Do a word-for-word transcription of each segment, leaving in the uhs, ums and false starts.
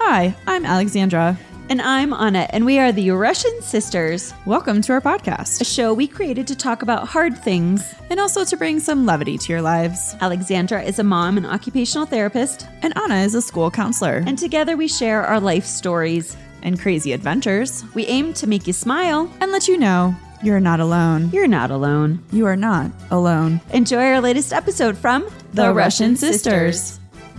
Hi, I'm Alexandra. And I'm Anna, and we are the Russian Sisters. Welcome to our podcast, a show we created to talk about hard things and also to bring some levity to your lives. Alexandra is a mom and occupational therapist, and Anna is a school counselor. And together we share our life stories and crazy adventures. We aim to make you smile and let you know you're not alone. You're not alone. You are not alone. Enjoy our latest episode from The, the Russian, Russian Sisters. Sisters.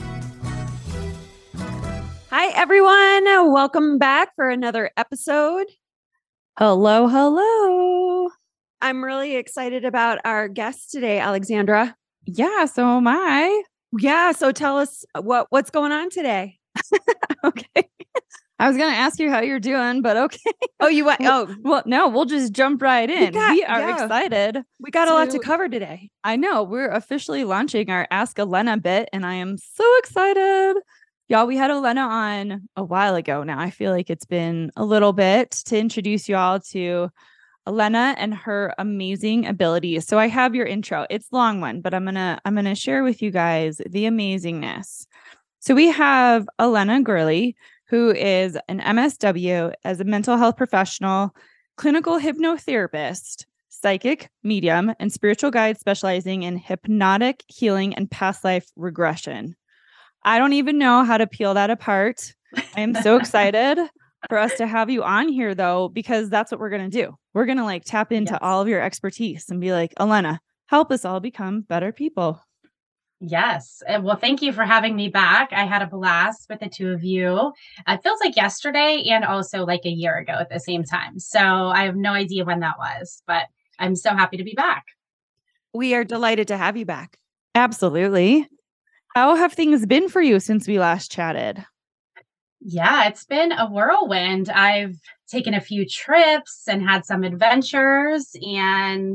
Hi, everyone. Welcome back for another episode. Hello, hello. I'm really excited about our guest today, Alexandra. Yeah, so am I. Yeah, so tell us what, what's going on today. Okay. I was going to ask you how you're doing, but okay. Oh, you want? Oh, well, no, we'll just jump right in. We, got, we are yeah. excited. We got to, a lot to cover today. I know. We're officially launching our Ask Elena bit, and I am so excited. Y'all, we had Elena on a while ago now. I feel like it's been a little bit to introduce y'all to Elena and her amazing abilities. So I have your intro. It's a long one, but I'm going to I'm going to share with you guys the amazingness. So we have Elena Gurley, who is an M S W as a mental health professional, clinical hypnotherapist, psychic, medium, and spiritual guide specializing in hypnotic healing and past life regression. I don't even know how to peel that apart. I am so excited for us to have you on here, though, because that's what we're going to do. We're going to like tap into yes. all of your expertise and be like, Elena, help us all become better people. Yes. Well, thank you for having me back. I had a blast with the two of you. It feels like yesterday and also like a year ago at the same time. So I have no idea when that was, but I'm so happy to be back. We are delighted to have you back. Absolutely. How have things been for you since we last chatted? Yeah, it's been a whirlwind. I've taken a few trips and had some adventures, and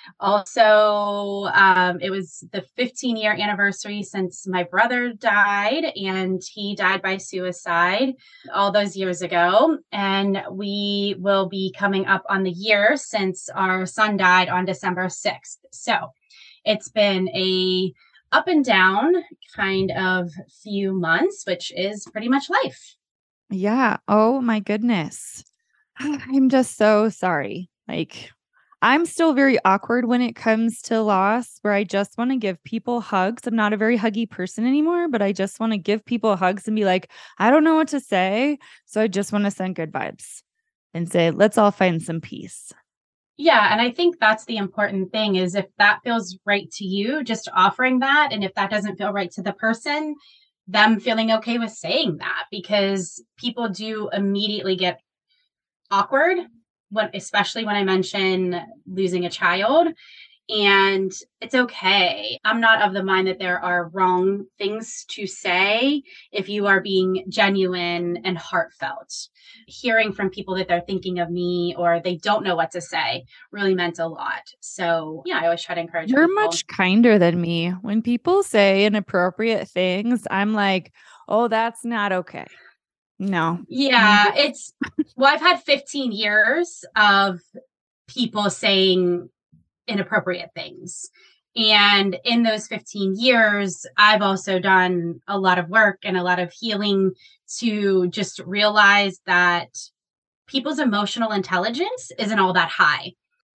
also um, it was the fifteen year anniversary since my brother died, and he died by suicide all those years ago. And we will be coming up on the year since our son died on December sixth. So it's been a up and down kind of few months, which is pretty much life. Yeah. Oh my goodness. I'm just so sorry. Like, I'm still very awkward when it comes to loss, where I just want to give people hugs. I'm not a very huggy person anymore, but I just want to give people hugs and be like, I don't know what to say. So I just want to send good vibes and say, let's all find some peace. Yeah. And I think that's the important thing is if that feels right to you, just offering that. And if that doesn't feel right to the person, them feeling okay with saying that, because people do immediately get awkward when, especially when I mention losing a child. And it's okay. I'm not of the mind that there are wrong things to say if you are being genuine and heartfelt. Hearing from people that they're thinking of me or they don't know what to say really meant a lot. So, yeah, I always try to encourage You're people. much kinder than me. When people say inappropriate things, I'm like, oh, that's not okay. No. Yeah, it's, well, I've had fifteen years of people saying inappropriate things. And in those fifteen years, I've also done a lot of work and a lot of healing to just realize that people's emotional intelligence isn't all that high.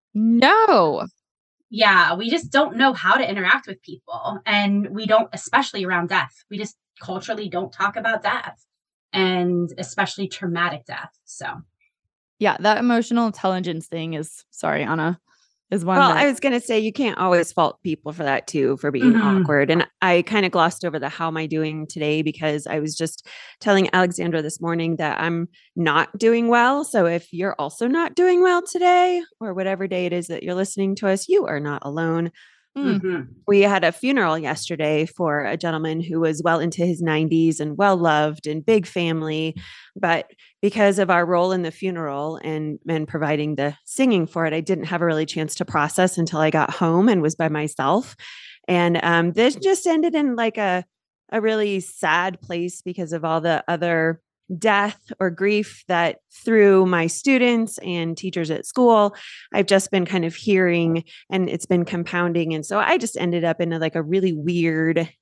No. Yeah, we just don't know how to interact with people. And we don't, especially around death, we just culturally don't talk about death, and especially traumatic death. So, yeah, that emotional intelligence thing is, sorry, Anna. Is one well, that- I was going to say, you can't always fault people for that too, for being mm-hmm. awkward. And I kind of glossed over the how am I doing today because I was just telling Alexandra this morning that I'm not doing well. So if you're also not doing well today or whatever day it is that you're listening to us, you are not alone. Mm-hmm. We had a funeral yesterday for a gentleman who was well into his nineties and well loved and big family. But because of our role in the funeral and, and providing the singing for it, I didn't have a really chance to process until I got home and was by myself. And um, this just ended in like a, a really sad place because of all the other death or grief that through my students and teachers at school, I've just been kind of hearing, and it's been compounding. And so I just ended up in a, like a really weird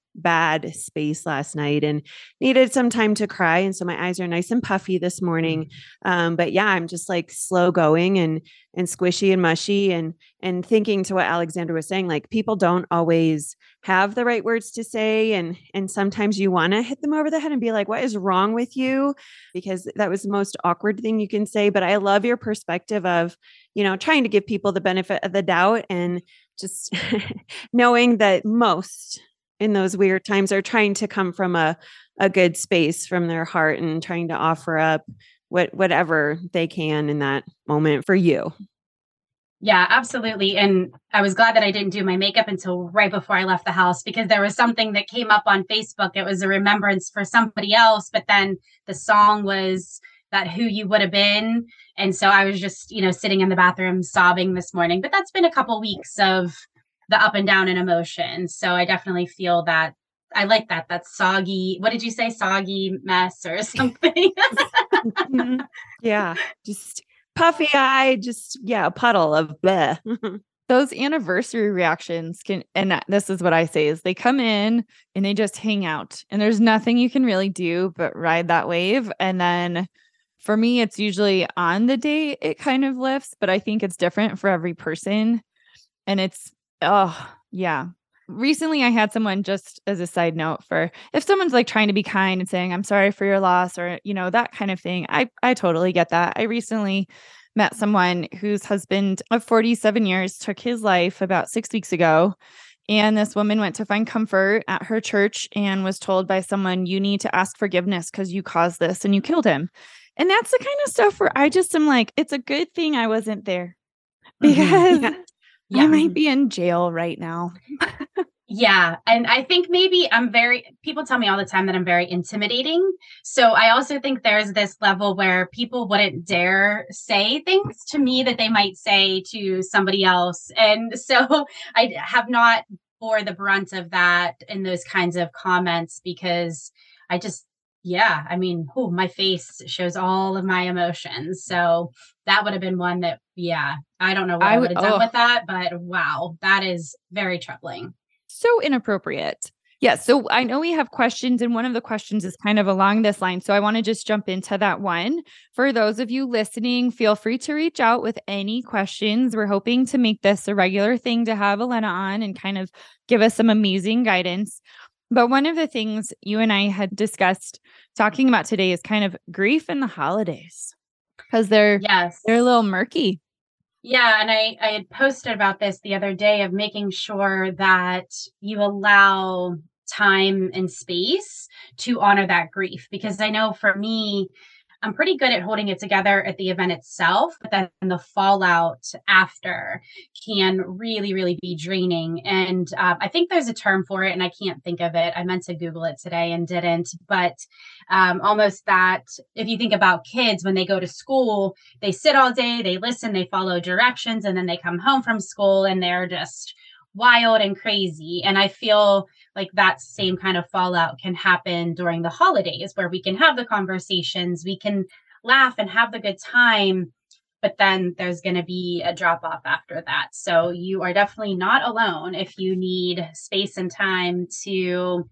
bad space last night and needed some time to cry. And so my eyes are nice and puffy this morning. Um, but yeah, I'm just like slow going and, and squishy and mushy and, and thinking to what Alexandra was saying, like people don't always have the right words to say. And, and sometimes you want to hit them over the head and be like, what is wrong with you? Because that was the most awkward thing you can say. But I love your perspective of, you know, trying to give people the benefit of the doubt and just knowing that most in those weird times are trying to come from a, a good space from their heart and trying to offer up what, whatever they can in that moment for you. Yeah, absolutely. And I was glad that I didn't do my makeup until right before I left the house, because there was something that came up on Facebook. It was a remembrance for somebody else, but then the song was that Who You Would Have Been. And so I was just, you know, sitting in the bathroom sobbing this morning, but that's been a couple weeks of the up and down in emotion. So I definitely feel that. I like that. That's soggy. What did you say? Soggy mess or something? Yeah. Just puffy eye, just, yeah, a puddle of bleh. Those anniversary reactions can, and this is what I say, is they come in and they just hang out and there's nothing you can really do but ride that wave. And then for me, it's usually on the day it kind of lifts, but I think it's different for every person. And it's, oh, yeah. Recently, I had someone, just as a side note, for if someone's like trying to be kind and saying, I'm sorry for your loss, or, you know, that kind of thing. I, I totally get that. I recently met someone whose husband of forty-seven years took his life about six weeks ago. And this woman went to find comfort at her church and was told by someone, you need to ask forgiveness because you caused this and you killed him. And that's the kind of stuff where I just am like, it's a good thing I wasn't there, because Mm-hmm. Yeah. I might be in jail right now. Yeah. And I think maybe I'm very, people tell me all the time that I'm very intimidating. So I also think there's this level where people wouldn't dare say things to me that they might say to somebody else. And so I have not bore the brunt of that in those kinds of comments, because I just, yeah, I mean, oh, my face shows all of my emotions. So that would have been one that, yeah, I don't know what I, I would have done oh. with that, but wow, that is very troubling. So inappropriate. Yeah. So I know we have questions, and one of the questions is kind of along this line. So I want to just jump into that one. For those of you listening, feel free to reach out with any questions. We're hoping to make this a regular thing to have Elena on and kind of give us some amazing guidance. But one of the things you and I had discussed talking about today is kind of grief in the holidays, because they're, yes. they're a little murky. Yeah. And I, I had posted about this the other day, of making sure that you allow time and space to honor that grief. Because I know for me, I'm pretty good at holding it together at the event itself, but then the fallout after can really, really be draining. And uh, I think there's a term for it, and I can't think of it. I meant to Google it today and didn't, but um, almost that if you think about kids, when they go to school, they sit all day, they listen, they follow directions, and then they come home from school and they're just wild and crazy. And I feel like that same kind of fallout can happen during the holidays, where we can have the conversations, we can laugh and have the good time, but then there's going to be a drop off after that. So you are definitely not alone if you need space and time to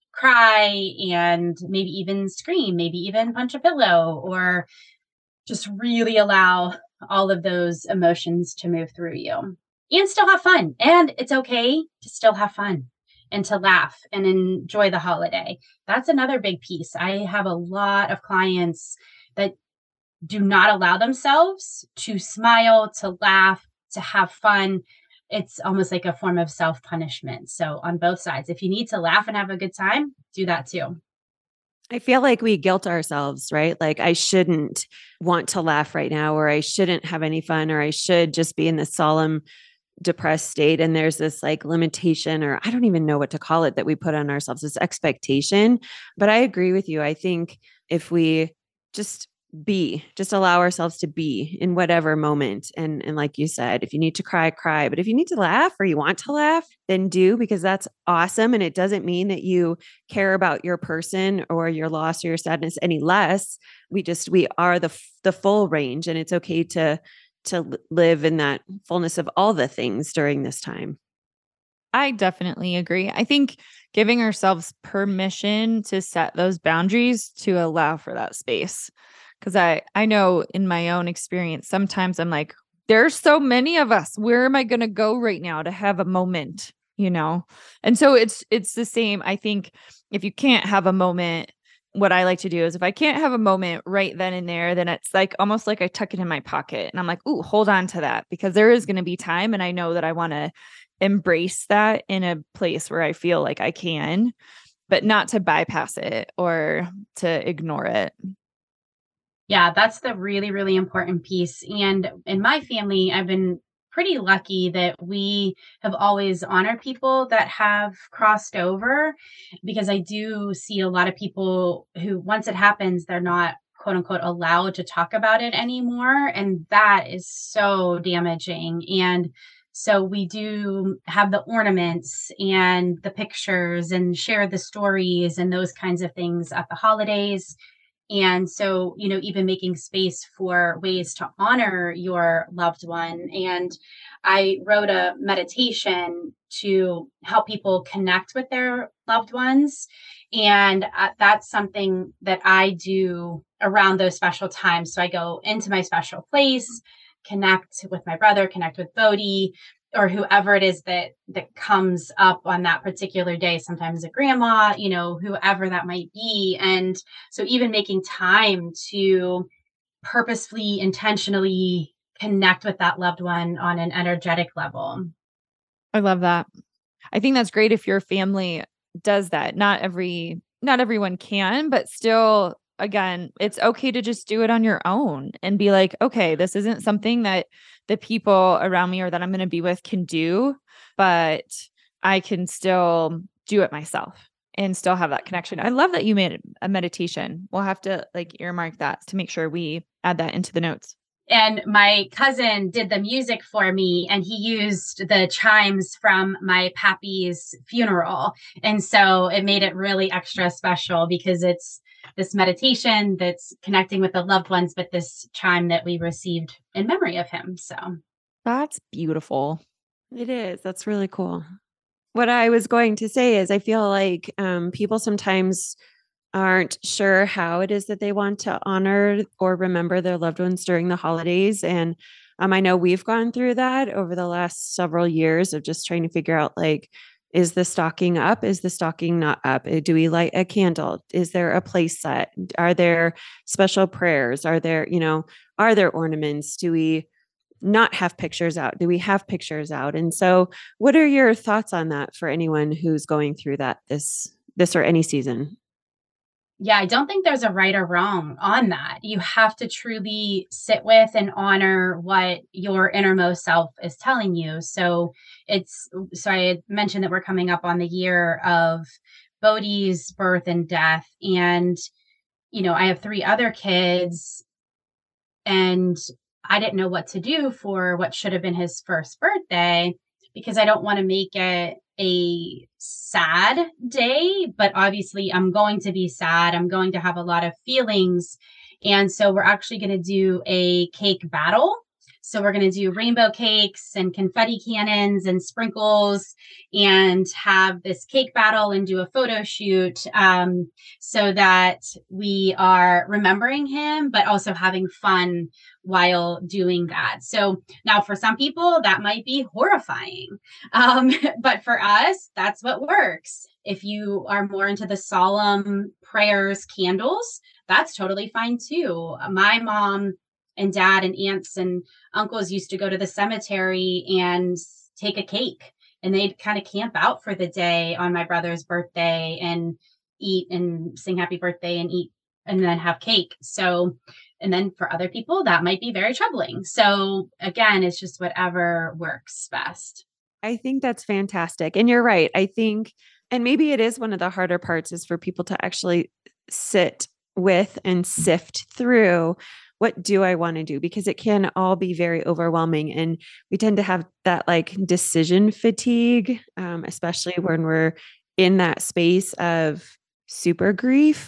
cry and maybe even scream, maybe even punch a pillow, or just really allow all of those emotions to move through you. And still have fun. And it's okay to still have fun and to laugh and enjoy the holiday. That's another big piece. I have a lot of clients that do not allow themselves to smile, to laugh, to have fun. It's almost like a form of self-punishment. So on both sides, if you need to laugh and have a good time, do that too. I feel like we guilt ourselves, right? Like I shouldn't want to laugh right now, or I shouldn't have any fun, or I should just be in this solemn, depressed state. And there's this like limitation, or I don't even know what to call it, that we put on ourselves, this expectation. But I agree with you. I think if we just be, just allow ourselves to be in whatever moment. And, and like you said, if you need to cry, cry, but if you need to laugh or you want to laugh, then do, because that's awesome. And it doesn't mean that you care about your person or your loss or your sadness any less. We just, we are the, the full range, and it's okay to to live in that fullness of all the things during this time. I definitely agree. I think giving ourselves permission to set those boundaries to allow for that space. Cause I, I know in my own experience, sometimes I'm like, there's so many of us. Where am I going to go right now to have a moment, you know? And so it's, it's the same. I think if you can't have a moment, what I like to do is if I can't have a moment right then and there, then it's like almost like I tuck it in my pocket and I'm like, ooh, hold on to that because there is going to be time. And I know that I want to embrace that in a place where I feel like I can, but not to bypass it or to ignore it. Yeah, that's the really, really important piece. And in my family, I've been pretty lucky that we have always honored people that have crossed over because I do see a lot of people who, once it happens, they're not quote unquote allowed to talk about it anymore. And that is so damaging. And so we do have the ornaments and the pictures and share the stories and those kinds of things at the holidays. And so, you know, even making space for ways to honor your loved one. And I wrote a meditation to help people connect with their loved ones. And uh, that's something that I do around those special times. So I go into my special place, connect with my brother, connect with Bodhi, or whoever it is that that comes up on that particular day, sometimes a grandma, you know, whoever that might be. And so even making time to purposefully, intentionally connect with that loved one on an energetic level. I love that. I think that's great if your family does that. Not every, not everyone can, but still, again, it's okay to just do it on your own and be like, okay, this isn't something that the people around me or that I'm going to be with can do, but I can still do it myself and still have that connection. I love that you made a meditation. We'll have to like earmark that to make sure we add that into the notes. And my cousin did the music for me and he used the chimes from my pappy's funeral. And so it made it really extra special because it's this meditation that's connecting with the loved ones, but this chime that we received in memory of him. So that's beautiful. It is. That's really cool. What I was going to say is I feel like um, people sometimes aren't sure how it is that they want to honor or remember their loved ones during the holidays. And um, I know we've gone through that over the last several years of just trying to figure out, like, is the stocking up? Is the stocking not up? Do we light a candle? Is there a place set? Are there special prayers? Are there, you know, are there ornaments? Do we not have pictures out? Do we have pictures out? And so what are your thoughts on that for anyone who's going through that this, this or any season? Yeah, I don't think there's a right or wrong on that. You have to truly sit with and honor what your innermost self is telling you. So it's, so I had mentioned that we're coming up on the year of Bodhi's birth and death. And, you know, I have three other kids and I didn't know what to do for what should have been his first birthday because I don't want to make it a sad day, but obviously I'm going to be sad. I'm going to have a lot of feelings. And so we're actually going to do a cake battle. So we're going to do rainbow cakes and confetti cannons and sprinkles and have this cake battle and do a photo shoot um, so that we are remembering him, but also having fun while doing that. So now for some people, that might be horrifying. Um, but for us, that's what works. If you are more into the solemn prayers, candles, that's totally fine too. My mom and dad and aunts and uncles used to go to the cemetery and take a cake and they'd kind of camp out for the day on my brother's birthday and eat and sing happy birthday and eat and then have cake. So, and then for other people, that might be very troubling. So again, it's just whatever works best. I think that's fantastic. And you're right. I think, and maybe it is one of the harder parts is for people to actually sit with and sift through what do I want to do? Because it can all be very overwhelming. And we tend to have that like decision fatigue, um, especially when we're in that space of super grief.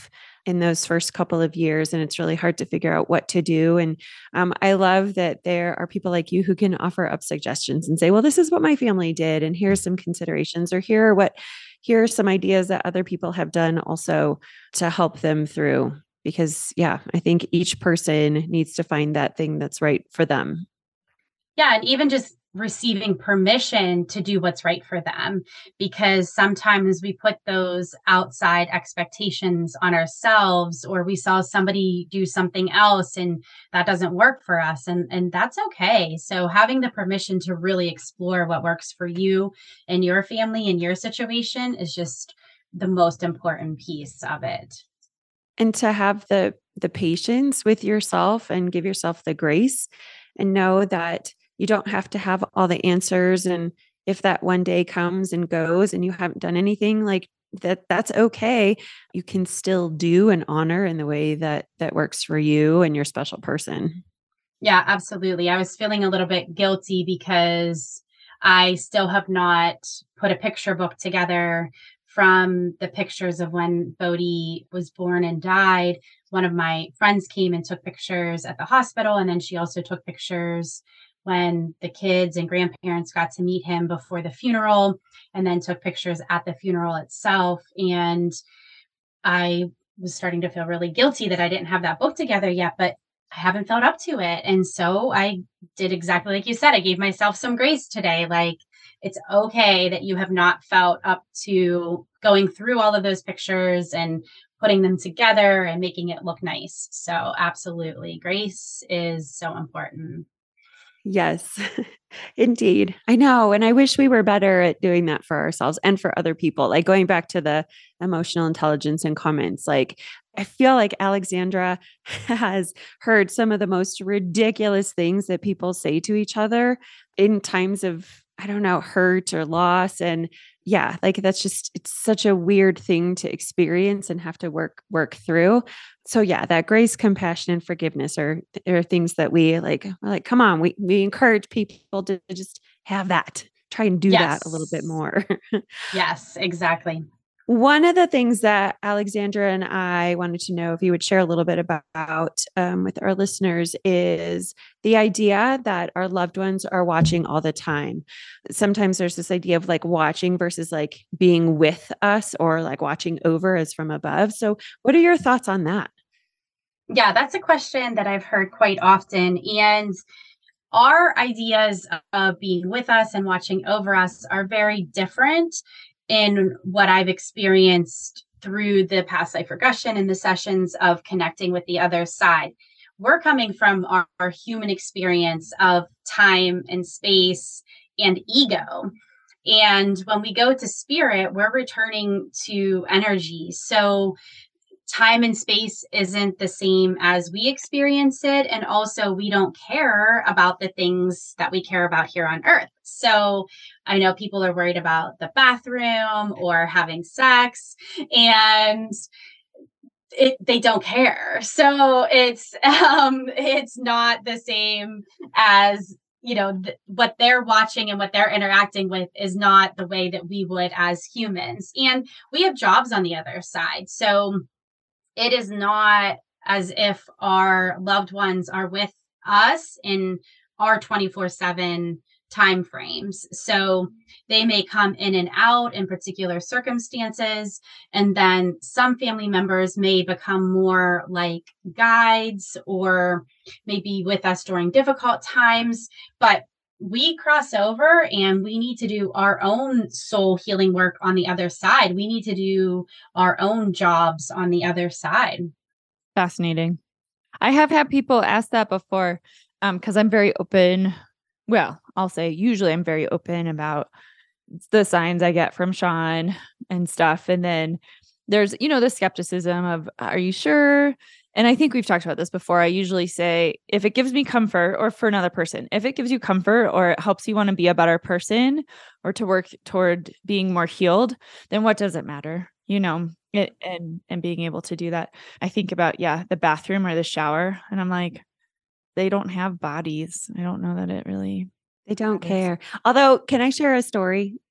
in those first couple of years, and it's really hard to figure out what to do. And um, I love that there are people like you who can offer up suggestions and say, well, this is what my family did, and here's some considerations, or here are what, here are some ideas that other people have done also to help them through. Because yeah, I think each person needs to find that thing that's right for them. Yeah. And even just receiving permission to do what's right for them, because sometimes we put those outside expectations on ourselves, or we saw somebody do something else and that doesn't work for us. And, and that's okay. So having the permission to really explore what works for you and your family and your situation is just the most important piece of it. And to have the the patience with yourself and give yourself the grace and know that you don't have to have all the answers. And if that one day comes and goes and you haven't done anything, like that, that's okay. You can still do and honor in the way that that works for you and your special person. Yeah, absolutely. I was feeling a little bit guilty because I still have not put a picture book together from the pictures of when Bodhi was born and died. One of my friends came and took pictures at the hospital, and then she also took pictures when the kids and grandparents got to meet him before the funeral, and then took pictures at the funeral itself. And I was starting to feel really guilty that I didn't have that book together yet, but I haven't felt up to it. And so I did exactly like you said. I gave myself some grace today. Like, it's okay that you have not felt up to going through all of those pictures and putting them together and making it look nice. So absolutely. Grace is so important. Yes, indeed. I know. And I wish we were better at doing that for ourselves and for other people. Like going back to the emotional intelligence and comments, like I feel like Alexandra has heard some of the most ridiculous things that people say to each other in times of, I don't know, hurt or loss. And yeah, like that's just, it's such a weird thing to experience and have to work, work through. So yeah, that grace, compassion, and forgiveness are, are things that we like, we're like, come on, we, we encourage people to just have that, try and do Yes. that a little bit more. Yes, exactly. One of the things that Alexandra and I wanted to know if you would share a little bit about um, with our listeners is the idea that our loved ones are watching all the time. Sometimes there's this idea of like watching versus like being with us, or like watching over as from above. So what are your thoughts on that? Yeah, that's a question that I've heard quite often. And our ideas of being with us and watching over us are very different in what I've experienced through the past life regression and the sessions of connecting with the other side. We're coming from our, our human experience of time and space and ego. And when we go to spirit, we're returning to energy. So time and space isn't the same as we experience it. And also, we don't care about the things that we care about here on Earth. So I know people are worried about the bathroom or having sex, and it, they don't care. So it's um, it's not the same as, you know, th- what they're watching and what they're interacting with is not the way that we would as humans. And we have jobs on the other side. So it is not as if our loved ones are with us in our twenty-four seven time frames. So they may come in and out in particular circumstances. And then some family members may become more like guides or maybe with us during difficult times. But we cross over and we need to do our own soul healing work on the other side. We need to do our own jobs on the other side. Fascinating. I have had people ask that before um, because I'm very open. Well, I'll say usually I'm very open about the signs I get from Sean and stuff. And then there's, you know, the skepticism of, are you sure? And I think we've talked about this before. I usually say, if it gives me comfort, or for another person, if it gives you comfort or it helps you want to be a better person or to work toward being more healed, then what does it matter? You know, it, and, and being able to do that. I think about, yeah, the bathroom or the shower. And I'm like, they don't have bodies. I don't know that it really. They don't care. Although, can I share a story?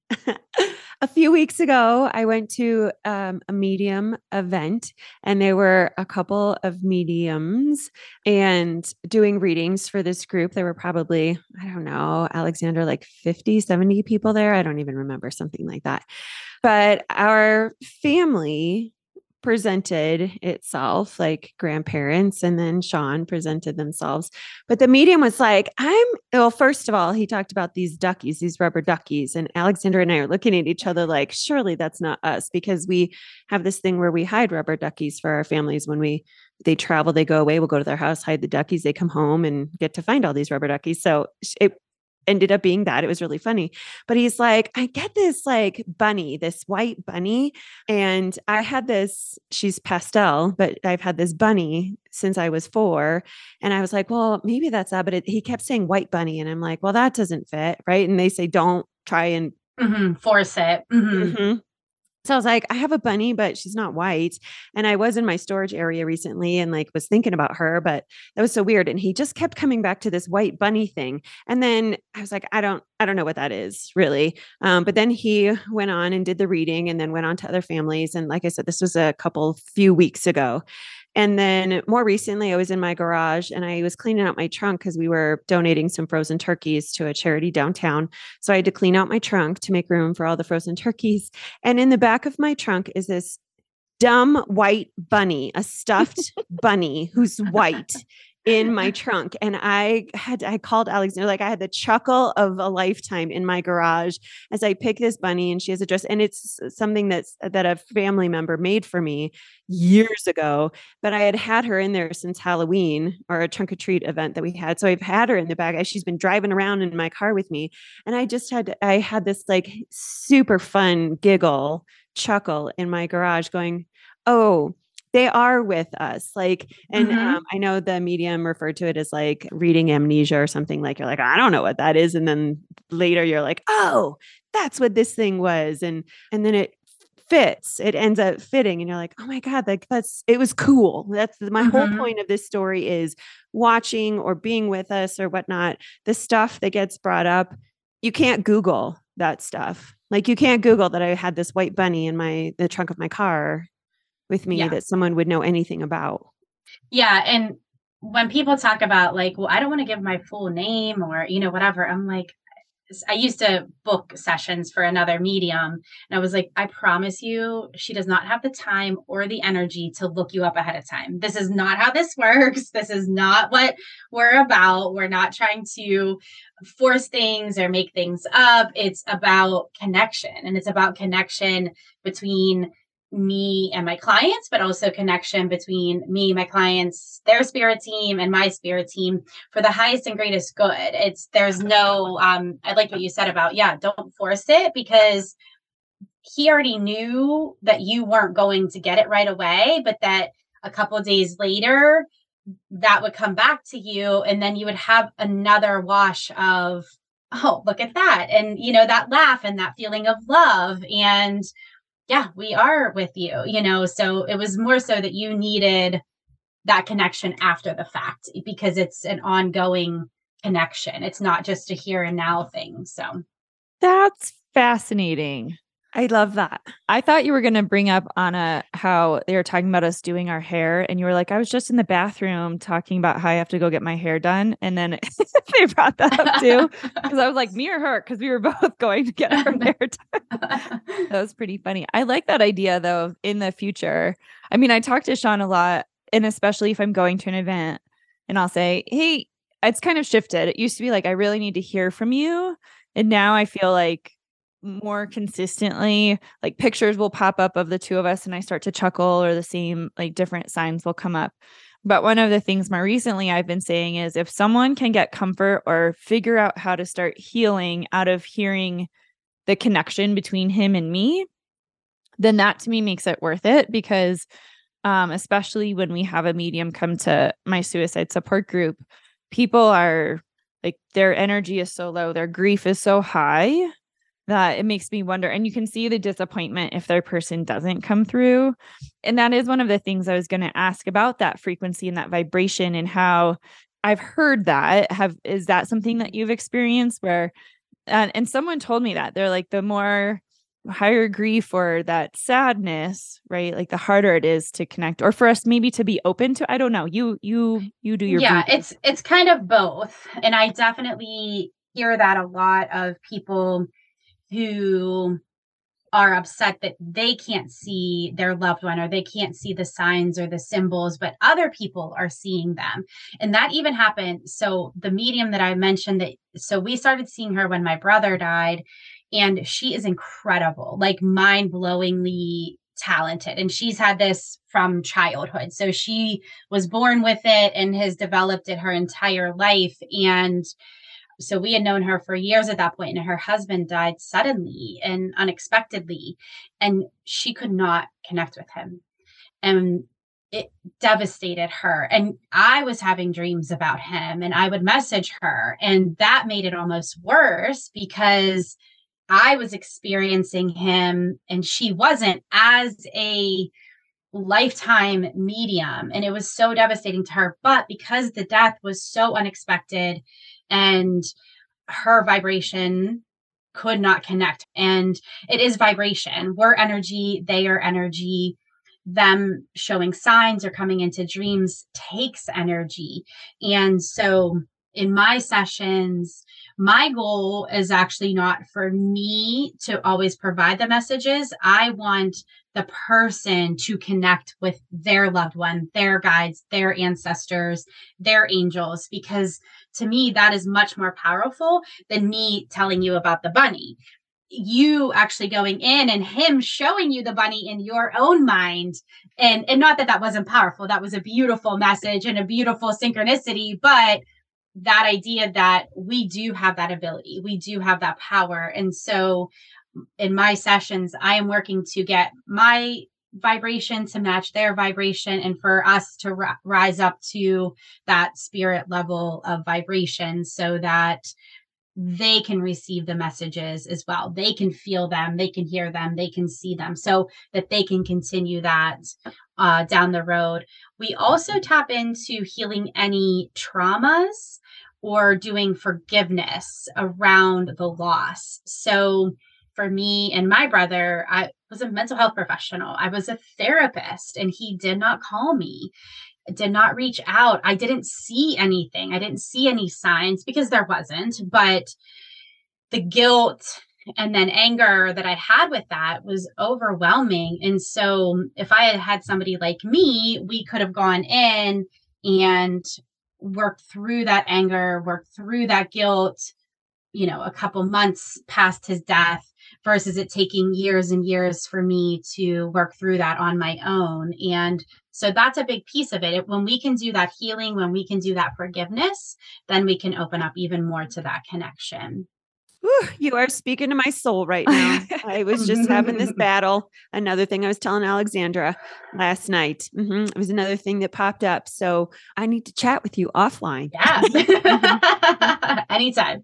A few weeks ago, I went to um, a medium event, and there were a couple of mediums and doing readings for this group. There were probably, I don't know, Alexandra, like fifty, seventy people there. I don't even remember, something like that. But our family presented itself, like grandparents, and then Sean presented themselves. But the medium was like, I'm, well, first of all, he talked about these duckies, these rubber duckies. And Alexandra and I are looking at each other like, surely that's not us, because we have this thing where we hide rubber duckies for our families. When we, they travel, they go away, we'll go to their house, hide the duckies, they come home and get to find all these rubber duckies. So it ended up being that. It was really funny. But he's like, I get this like bunny, this white bunny. And I had this, she's pastel, but I've had this bunny since I was four. And I was like, well, maybe that's that. But it, he kept saying white bunny. And I'm like, well, that doesn't fit. Right. And they say, don't try and mm-hmm. force it. Mm-hmm. Mm-hmm. So I was like, I have a bunny, but she's not white. And I was in my storage area recently and like was thinking about her, but that was so weird. And he just kept coming back to this white bunny thing. And then I was like, I don't, I don't know what that is really. Um, but then he went on and did the reading and then went on to other families. And like I said, this was a couple few weeks ago. And then more recently, I was in my garage and I was cleaning out my trunk because we were donating some frozen turkeys to a charity downtown. So I had to clean out my trunk to make room for all the frozen turkeys. And in the back of my trunk is this dumb white bunny, a stuffed bunny who's white in my trunk. And I had, I called Alexandra, like I had the chuckle of a lifetime in my garage as I pick this bunny, and she has a dress, and it's something that's, that a family member made for me years ago, but I had had her in there since Halloween or a trunk or treat event that we had. So I've had her in the bag. She's been driving around in my car with me. And I just had, I had this like super fun giggle, chuckle in my garage going, oh, they are with us. Like, and mm-hmm. um, I know the medium referred to it as like reading amnesia or something. Like, you're like, I don't know what that is. And then later you're like, oh, that's what this thing was. And, and then it fits, it ends up fitting. And you're like, oh my God, like that's, it was cool. That's my mm-hmm. whole point of this story is watching or being with us or whatnot. The stuff that gets brought up, you can't Google that stuff. Like you can't Google that I had this white bunny in my, the trunk of my car with me yeah. that someone would know anything about. Yeah. And when people talk about like, well, I don't want to give my full name or, you know, whatever, I'm like, I used to book sessions for another medium. And I was like, I promise you, she does not have the time or the energy to look you up ahead of time. This is not how this works. This is not what we're about. We're not trying to force things or make things up. It's about connection. And it's about connection between me and my clients, but also connection between me, my clients, their spirit team, and my spirit team for the highest and greatest good. It's there's no, um, I like what you said about, yeah, don't force it, because he already knew that you weren't going to get it right away, but that a couple of days later, that would come back to you. And then you would have another wash of, oh, look at that. And, you know, that laugh and that feeling of love. And yeah, we are with you, you know, so it was more so that you needed that connection after the fact, because it's an ongoing connection. It's not just a here and now thing. So that's fascinating. I love that. I thought you were going to bring up, Anna, how they were talking about us doing our hair. And you were like, I was just in the bathroom talking about how I have to go get my hair done. And then they brought that up too. Because I was like, me or her? Because we were both going to get our hair done. That was pretty funny. I like that idea, though, in the future. I mean, I talk to Sean a lot, and especially if I'm going to an event and I'll say, hey, it's kind of shifted. It used to be like, I really need to hear from you. And now I feel like more consistently, like pictures will pop up of the two of us and I start to chuckle, or the same, like different signs will come up. But one of the things more recently I've been saying is, if someone can get comfort or figure out how to start healing out of hearing the connection between him and me, then that to me makes it worth it. Because um, especially when we have a medium come to my suicide support group, people are like, their energy is so low, their grief is so high, that it makes me wonder. And you can see the disappointment if their person doesn't come through. And that is one of the things I was going to ask about, that frequency and that vibration, and how I've heard that. Have, is that something that you've experienced, where And, and someone told me that they're like, the more higher grief or that sadness, right? Like the harder it is to connect, or for us maybe to be open to, I don't know. You, you, you do your Yeah, voodoo. it's, it's kind of both. And I definitely hear that a lot of people who are upset that they can't see their loved one, or they can't see the signs or the symbols, but other people are seeing them. And that even happened. So the medium that I mentioned, that so we started seeing her when my brother died, and she is incredible, like mind-blowingly talented. And she's had this from childhood. So she was born with it and has developed it her entire life. And so we had known her for years at that point, and her husband died suddenly and unexpectedly, and she could not connect with him. And it devastated her. And I was having dreams about him, and I would message her, and that made it almost worse because I was experiencing him and she wasn't, as a lifetime medium. And it was so devastating to her. But because the death was so unexpected and her vibration could not connect, and it is vibration. We're energy, they are energy. Them showing signs or coming into dreams takes energy. And so in my sessions, my goal is actually not for me to always provide the messages. I want the person to connect with their loved one, their guides, their ancestors, their angels, because to me, that is much more powerful than me telling you about the bunny. You actually going in and him showing you the bunny in your own mind. And, and not that that wasn't powerful. That was a beautiful message and a beautiful synchronicity. But that idea that we do have that ability, we do have that power. And so in my sessions, I am working to get my vibration to match their vibration, and for us to r- rise up to that spirit level of vibration so that they can receive the messages as well. They can feel them, they can hear them, they can see them, so that they can continue that uh, down the road. We also tap into healing any traumas or doing forgiveness around the loss. So for me and my brother, I was a mental health professional. I was a therapist, and he did not call me, did not reach out. I didn't see anything. I didn't see any signs because there wasn't, but the guilt and then anger that I had with that was overwhelming. And so if I had had somebody like me, we could have gone in and worked through that anger, worked through that guilt, you know, a couple months past his death, versus it taking years and years for me to work through that on my own. And so that's a big piece of it. When we can do that healing, when we can do that forgiveness, then we can open up even more to that connection. Whew, you are speaking to my soul right now. I was just having this battle. Another thing I was telling Alexandra last night. Mm-hmm. It was another thing that popped up. So I need to chat with you offline. Yeah. Anytime.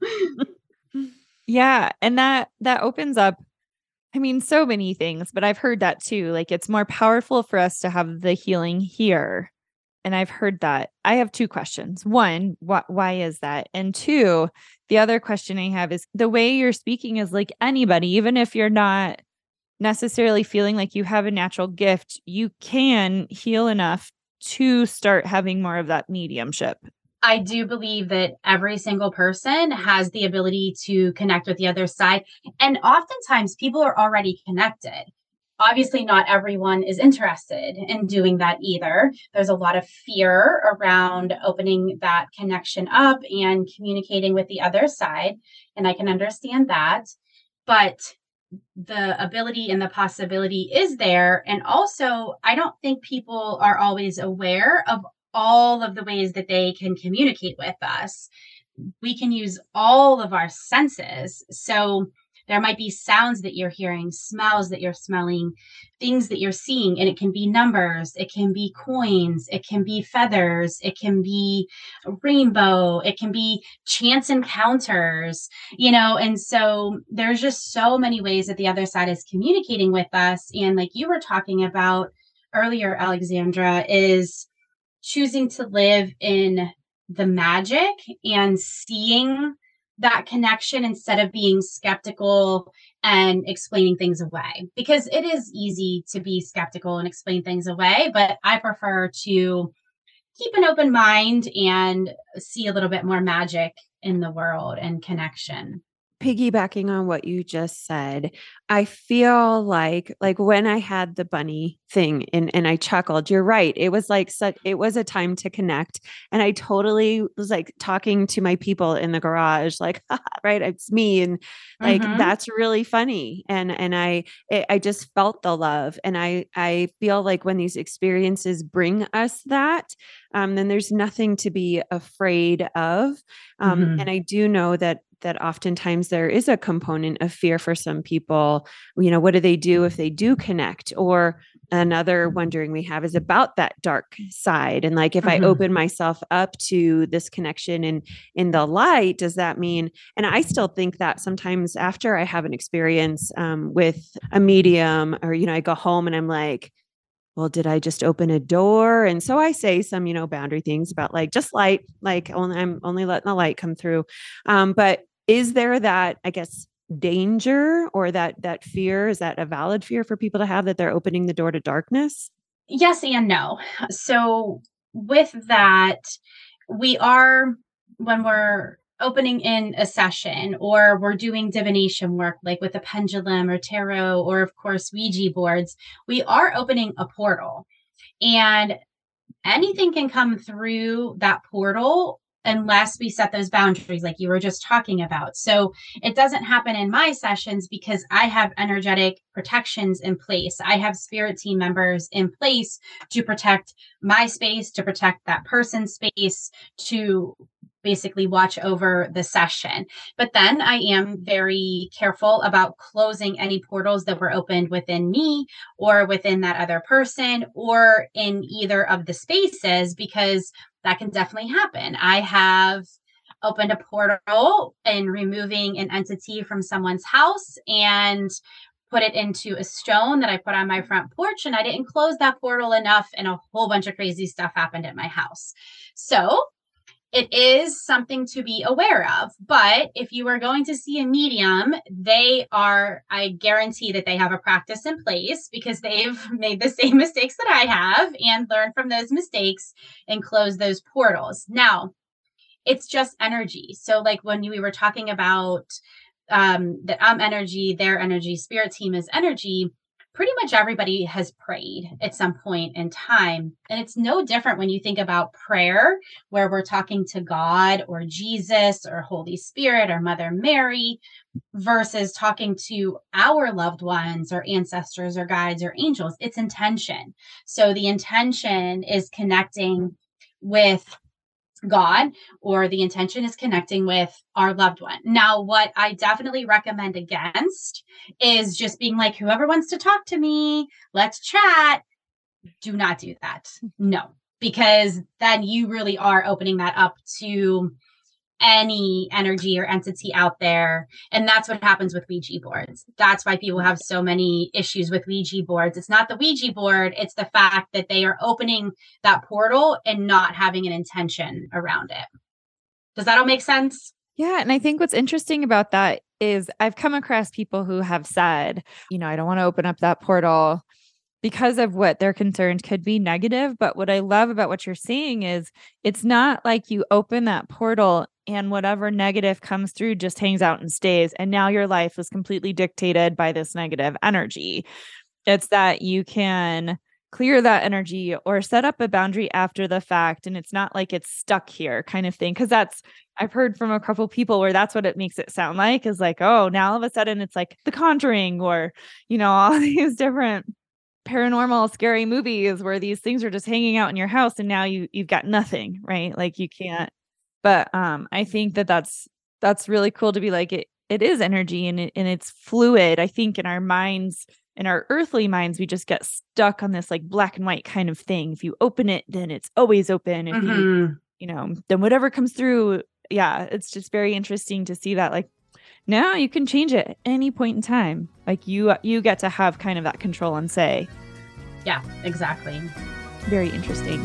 Yeah. And that, that opens up, I mean, so many things, but I've heard that too. Like it's more powerful for us to have the healing here. And I've heard that. I have two questions. One, wh- why is that? And two, the other question I have is the way you're speaking is like anybody, even if you're not necessarily feeling like you have a natural gift, you can heal enough to start having more of that mediumship. I do believe that every single person has the ability to connect with the other side. And oftentimes people are already connected. Obviously, not everyone is interested in doing that either. There's a lot of fear around opening that connection up and communicating with the other side. And I can understand that. But the ability and the possibility is there. And also, I don't think people are always aware of all of the ways that they can communicate with us. We can use all of our senses. So there might be sounds that you're hearing, smells that you're smelling, things that you're seeing, and it can be numbers, it can be coins, it can be feathers, it can be a rainbow, it can be chance encounters, you know, and so there's just so many ways that the other side is communicating with us. And like you were talking about earlier, Alexandra, is choosing to live in the magic and seeing that connection instead of being skeptical and explaining things away, because it is easy to be skeptical and explain things away. But I prefer to keep an open mind and see a little bit more magic in the world and connection. Piggybacking on what you just said, I feel like like when I had the bunny thing and, and I chuckled, you're right. It was like such, it was a time to connect. And I totally was like talking to my people in the garage, like, right, it's me. And like, mm-hmm. that's really funny. And and I it, I just felt the love. And I I feel like when these experiences bring us that, um, then there's nothing to be afraid of. Um, mm-hmm. And I do know that that oftentimes there is a component of fear for some people. You know, what do they do if they do connect? Or another wondering we have is about that dark side. And like, if mm-hmm. I open myself up to this connection in, in the light, does that mean, and I still think that sometimes after I have an experience um, with a medium, or, you know, I go home and I'm like, well, did I just open a door? And so I say some, you know, boundary things about like, just light, like only, I'm only letting the light come through. Um, but is there that, I guess, danger or that, that fear? Is that a valid fear for people to have, that they're opening the door to darkness? Yes and no. So with that, we are, when we're opening in a session or we're doing divination work, like with a pendulum or tarot, or of course, Ouija boards, we are opening a portal, and anything can come through that portal unless we set those boundaries like you were just talking about. So it doesn't happen in my sessions because I have energetic protections in place. I have spirit team members in place to protect my space, to protect that person's space, to basically watch over the session. But then I am very careful about closing any portals that were opened within me or within that other person or in either of the spaces, because that can definitely happen. I have opened a portal and removing an entity from someone's house and put it into a stone that I put on my front porch, and I didn't close that portal enough, and a whole bunch of crazy stuff happened at my house. So it is something to be aware of. But if you are going to see a medium, they are, I guarantee that they have a practice in place, because they've made the same mistakes that I have and learned from those mistakes and closed those portals. Now, it's just energy. So like when we were talking about um, that I'm energy, their energy, spirit team is energy, pretty much everybody has prayed at some point in time. And it's no different when you think about prayer, where we're talking to God or Jesus or Holy Spirit or Mother Mary, versus talking to our loved ones or ancestors or guides or angels. It's intention. So the intention is connecting with God, or the intention is connecting with our loved one. Now, what I definitely recommend against is just being like, whoever wants to talk to me, let's chat. Do not do that. No, because then you really are opening that up to any energy or entity out there. And that's what happens with Ouija boards. That's why people have so many issues with Ouija boards. It's not the Ouija board. It's the fact that they are opening that portal and not having an intention around it. Does that all make sense? Yeah. And I think what's interesting about that is I've come across people who have said, you know, I don't want to open up that portal because of what they're concerned could be negative. But what I love about what you're saying is it's not like you open that portal and whatever negative comes through just hangs out and stays. And now your life is completely dictated by this negative energy. It's that you can clear that energy or set up a boundary after the fact. And it's not like it's stuck here kind of thing. Cause that's, I've heard from a couple people where that's what it makes it sound like, is like, oh, now all of a sudden it's like The Conjuring, or, you know, all these different paranormal scary movies where these things are just hanging out in your house and now you, you've got nothing, right? Like you can't. But um, I think that that's that's really cool to be like, it it is energy and it, and it's fluid. I think in our minds, in our earthly minds, we just get stuck on this like black and white kind of thing. If you open it, then it's always open. If mm-hmm. you, you know, then whatever comes through. Yeah, it's just very interesting to see that. Like now you can change it at any point in time. Like you you get to have kind of that control and say. Yeah, exactly. Very interesting.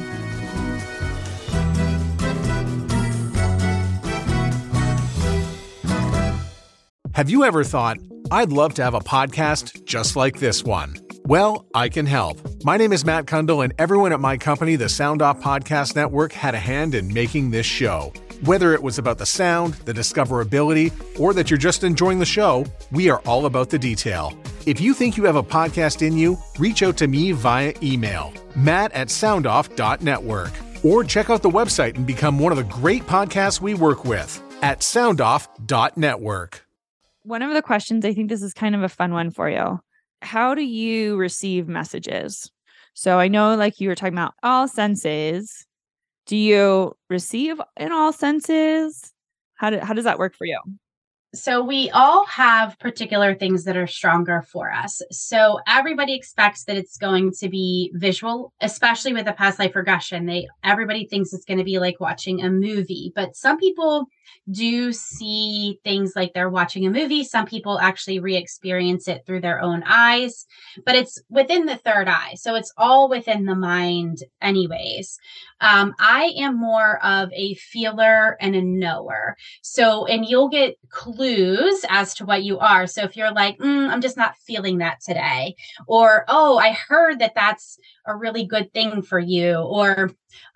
Have you ever thought, I'd love to have a podcast just like this one? Well, I can help. My name is Matt Kundle, and everyone at my company, the Sound Off Podcast Network, had a hand in making this show. Whether it was about the sound, the discoverability, or that you're just enjoying the show, we are all about the detail. If you think you have a podcast in you, reach out to me via email, matt at soundoff dot network, or check out the website and become one of the great podcasts we work with at soundoff dot network. One of the questions, I think this is kind of a fun one for you. How do you receive messages? So I know like you were talking about all senses. Do you receive in all senses? How do, how does that work for you? So we all have particular things that are stronger for us. So everybody expects that it's going to be visual, especially with a past life regression. They everybody thinks it's going to be like watching a movie, but some people do see things like they're watching a movie. Some people actually re-experience it through their own eyes, but it's within the third eye. So it's all within the mind anyways. Um, I am more of a feeler and a knower. So, and you'll get clues as to what you are. So if you're like, mm, I'm just not feeling that today, or, oh, I heard that that's a really good thing for you, or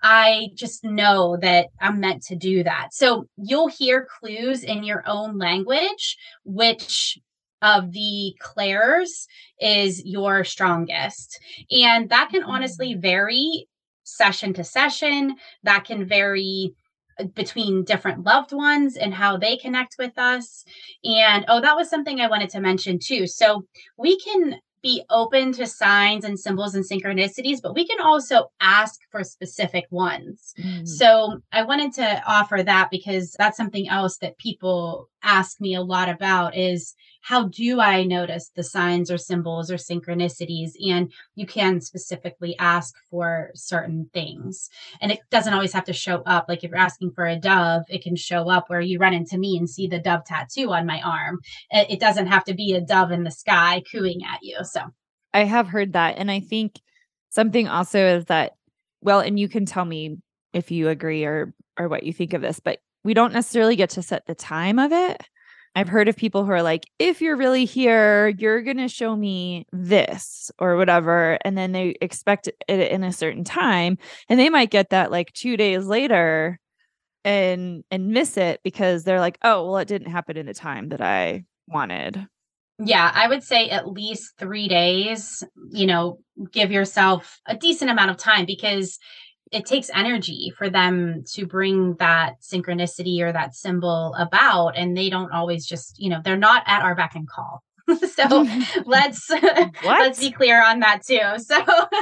I just know that I'm meant to do that. So you'll hear clues in your own language, which of the clairs is your strongest. And that can honestly vary session to session. That can vary between different loved ones and how they connect with us. And oh, that was something I wanted to mention too. So we can be open to signs and symbols and synchronicities, but we can also ask for specific ones. Mm. So I wanted to offer that because that's something else that people ask me a lot about is, how do I notice the signs or symbols or synchronicities? And you can specifically ask for certain things. And it doesn't always have to show up. Like if you're asking for a dove, it can show up where you run into me and see the dove tattoo on my arm. It doesn't have to be a dove in the sky cooing at you. So I have heard that. And I think something also is that, well, and you can tell me if you agree or or what you think of this, but we don't necessarily get to set the time of it. I've heard of people who are like, if you're really here, you're going to show me this or whatever. And then they expect it in a certain time. And they might get that like two days later and and miss it because they're like, oh, well, it didn't happen in the time that I wanted. Yeah, I would say at least three days, you know, give yourself a decent amount of time because it takes energy for them to bring that synchronicity or that symbol about. And they don't always just, you know, they're not at our beck and call. So let's let's be clear on that too. So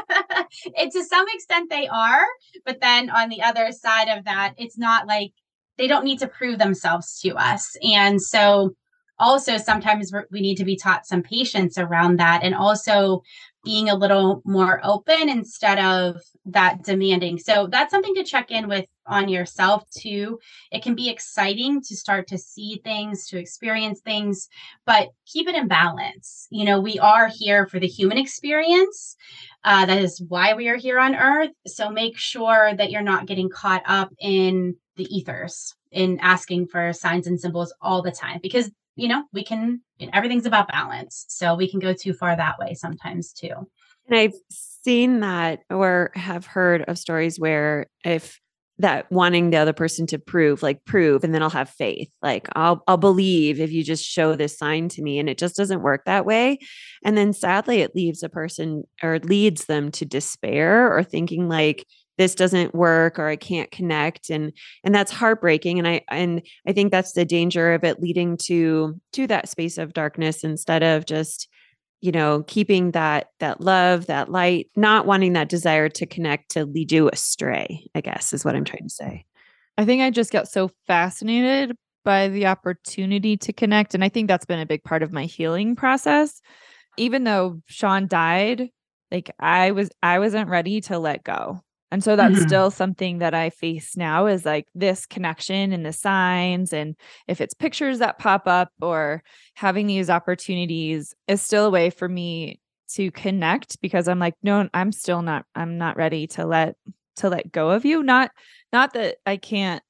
it, to some extent they are, but then on the other side of that, it's not like they don't need to prove themselves to us. And so also sometimes we need to be taught some patience around that, and also being a little more open instead of that demanding. So that's something to check in with on yourself too. It can be exciting to start to see things, to experience things, but keep it in balance. You know, we are here for the human experience. Uh, that is why we are here on Earth. So make sure that you're not getting caught up in the ethers, in asking for signs and symbols all the time, because you know, we can, everything's about balance. So we can go too far that way sometimes too. And I've seen that or have heard of stories where if that wanting the other person to prove, like prove, and then I'll have faith, like I'll, I'll believe if you just show this sign to me, and it just doesn't work that way. And then sadly it leaves a person or leads them to despair or thinking like, this doesn't work or I can't connect. And, and that's heartbreaking. And I, and I think that's the danger of it leading to, to that space of darkness instead of just, you know, keeping that, that love, that light, not wanting that desire to connect to lead you astray, I guess is what I'm trying to say. I think I just got so fascinated by the opportunity to connect. And I think that's been a big part of my healing process. Even though Sean died, like I was, I wasn't ready to let go. And so that's mm-hmm. still something that I face now is like this connection and the signs. And if it's pictures that pop up or having these opportunities is still a way for me to connect because I'm like, no, I'm still not, I'm not ready to let, to let go of you. Not, not that I can't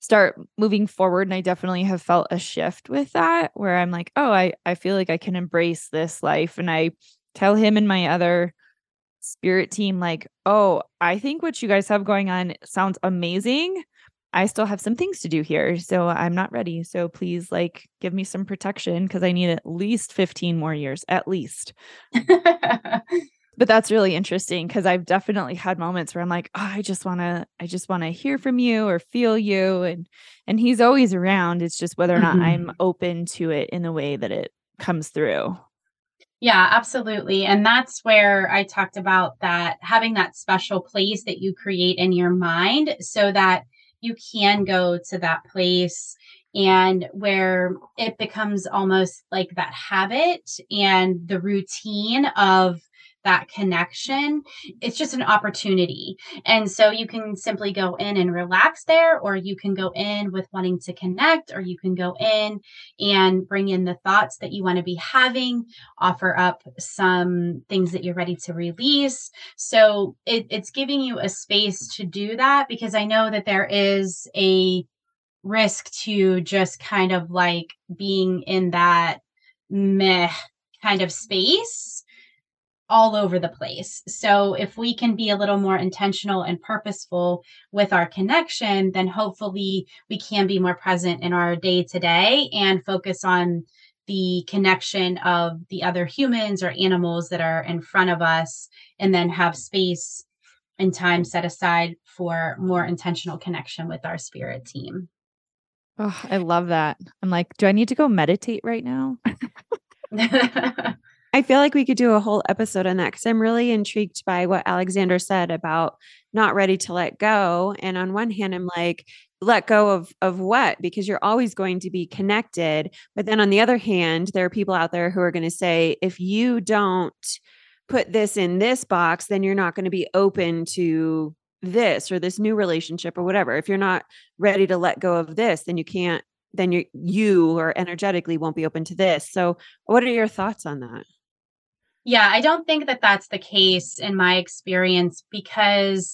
start moving forward. And I definitely have felt a shift with that where I'm like, oh, I, I feel like I can embrace this life. And I tell him and my other spirit team, like, oh, I think what you guys have going on sounds amazing. I still have some things to do here. So I'm not ready. So please, like, give me some protection because I need at least fifteen more years, at least. But that's really interesting because I've definitely had moments where I'm like, oh, I just want to, I just want to hear from you or feel you. And, and he's always around. It's just whether or not Mm-hmm. I'm open to it in the way that it comes through. Yeah, absolutely. And that's where I talked about that, having that special place that you create in your mind so that you can go to that place and where it becomes almost like that habit and the routine of that connection. It's just an opportunity. And so you can simply go in and relax there, or you can go in with wanting to connect, or you can go in and bring in the thoughts that you want to be having, offer up some things that you're ready to release. So it, it's giving you a space to do that, because I know that there is a risk to just kind of like being in that meh kind of space all over the place. So if we can be a little more intentional and purposeful with our connection, then hopefully we can be more present in our day to day and focus on the connection of the other humans or animals that are in front of us, and then have space and time set aside for more intentional connection with our spirit team. Oh, I love that. I'm like, do I need to go meditate right now? I feel like we could do a whole episode on that because I'm really intrigued by what Alexander said about not ready to let go. And on one hand, I'm like, let go of of what? Because you're always going to be connected. But then on the other hand, there are people out there who are going to say, if you don't put this in this box, then you're not going to be open to this or this new relationship or whatever. If you're not ready to let go of this, then you can't, then you you or energetically won't be open to this. So what are your thoughts on that? Yeah, I don't think that that's the case in my experience, because,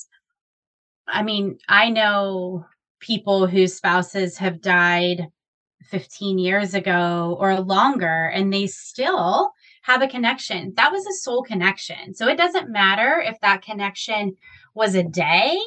I mean, I know people whose spouses have died fifteen years ago or longer, and they still have a connection. That was a soul connection. So it doesn't matter if that connection was a day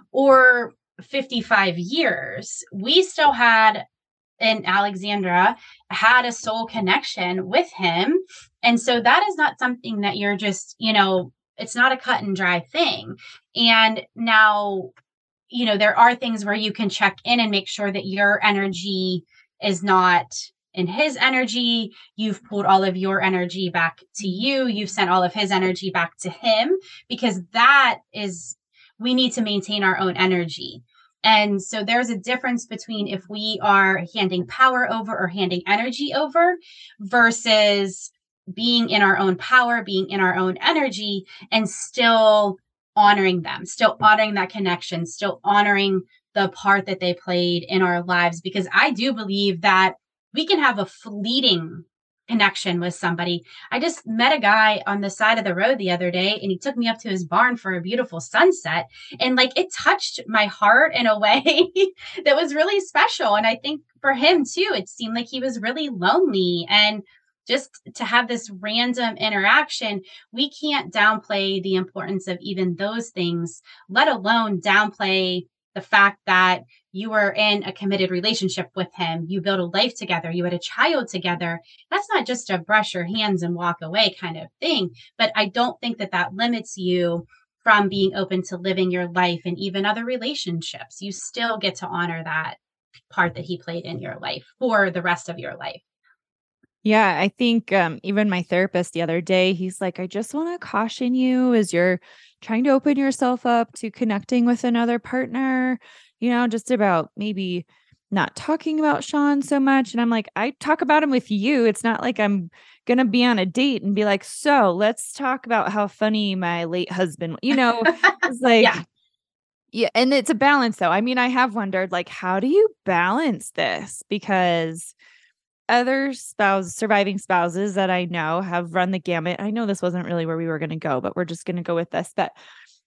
or fifty-five years. We still had, and Alexandra had a soul connection with him. And so that is not something that you're just, you know, it's not a cut and dry thing. And now, you know, there are things where you can check in and make sure that your energy is not in his energy. You've pulled all of your energy back to you. You've sent all of his energy back to him, because that is, we need to maintain our own energy. And so there's a difference between if we are handing power over or handing energy over versus being in our own power, being in our own energy, and still honoring them, still honoring that connection, still honoring the part that they played in our lives. Because I do believe that we can have a fleeting connection with somebody. I just met a guy on the side of the road the other day, and he took me up to his barn for a beautiful sunset. And like, it touched my heart in a way that was really special. And I think for him too, it seemed like he was really lonely. And just to have this random interaction, we can't downplay the importance of even those things, let alone downplay the fact that you were in a committed relationship with him. You built a life together. You had a child together. That's not just a brush your hands and walk away kind of thing. But I don't think that that limits you from being open to living your life and even other relationships. You still get to honor that part that he played in your life for the rest of your life. Yeah, I think um, even my therapist the other day, he's like, I just want to caution you as you're trying to open yourself up to connecting with another partner, you know, just about maybe not talking about Sean so much. And I'm like, I talk about him with you. It's not like I'm going to be on a date and be like, so let's talk about how funny my late husband, you know, it's like, yeah. yeah. And it's a balance though. I mean, I have wondered, like, how do you balance this? Because other spouse, surviving spouses that I know have run the gamut. I know this wasn't really where we were going to go, but we're just going to go with this. But